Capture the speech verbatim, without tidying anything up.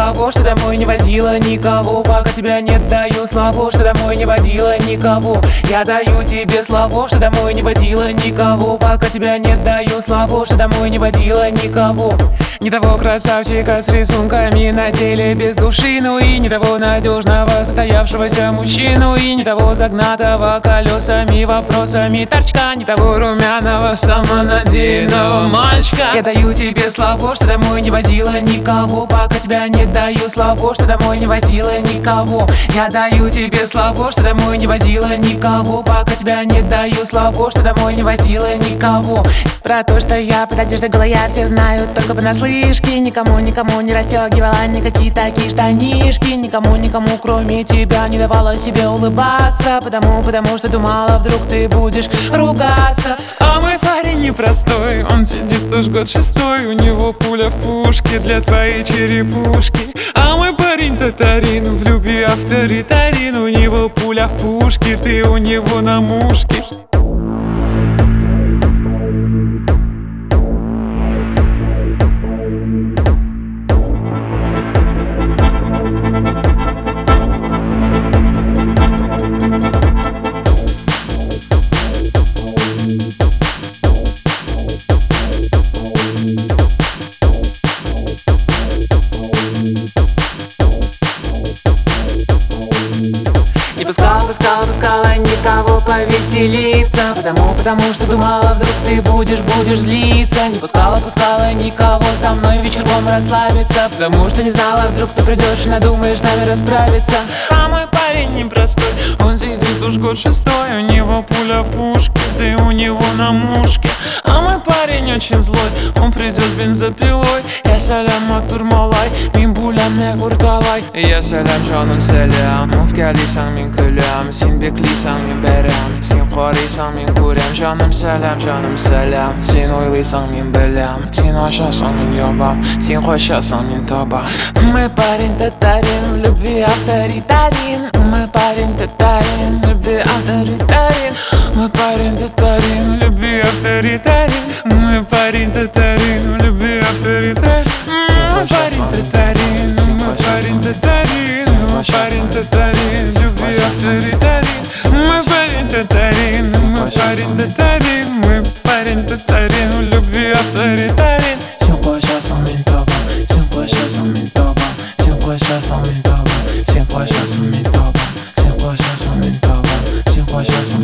никого, что домой не водила никого. Пока тебя нет, даю слово, что домой не водила никого. Я даю тебе слово, что домой не водила никого. Пока тебя нет, даю слово, что домой не водила никого. Не того красавчика с рисунками на теле без души, ну и не того надежного состоявшегося мужчину, и не того загнатого колесами вопросами торчка, не того румяного самонадеянного мальчика. Я даю тебе слово, что домой не водила никого. Пока тебя нет, даю слово, что домой не водила никого. Я даю тебе слово, что домой не водила никого. Пока тебя нет, даю слово, что домой не водила никого. Про то, что я под одеждой голая, все знают только понаслышке. Никому, никому не расстегивала никакие такие штанишки. Никому, никому кроме тебя не давала себе улыбаться. Потому, потому что думала, вдруг ты будешь ругаться. А мой парень непростой, он сидит уж год шестой. У него пуля в пушке для твоей черепушки. А мой парень татарин, в любви авторитарин. У него пуля в пушке, ты у него на мушке. Не пускала, пускала, пускала никого повеселиться. Потому, потому что думала, вдруг ты будешь, будешь злиться. Не пускала, пускала никого со мной вечерком расслабиться. Потому что не знала, вдруг ты придешь и надумаешь с нами расправиться. А мой парень непростой, он сидит уж год шестой. У него пуля в пушке, ты у него на мушке. А мой парень очень злой, он придет с бензопилой. Я салям атурмалай, мин булям не курталай. Я салям жаным сәлем, үпкәлисәң мин көләм. Син беклисәң мин бәрәм, син карыйсаң мин күрәм. Жаным сәлем, жаным сәлем, син уйлыйсаң мин беләм. Син ачасаң мин ябам, син качасаң мин табам. Мой парень татарин, в любви авторитарин. Мой парень татарин, в любви авторитарин. Мой парень татарин, в любви авторитарин. Мой парень татарин, в любви авторитарин. Мой парень татарин, мой парень татарин. Мой парень татарин, в любви авторитарин. Мой парень татарин, мой парень татарин. Мой парень татарин, в любви авторитарин. Син качасаң мин табам, син качасаң мин табам. Син качасаң мин табам, син качасаң мин табам. Син качасаң мин табам, син качасаң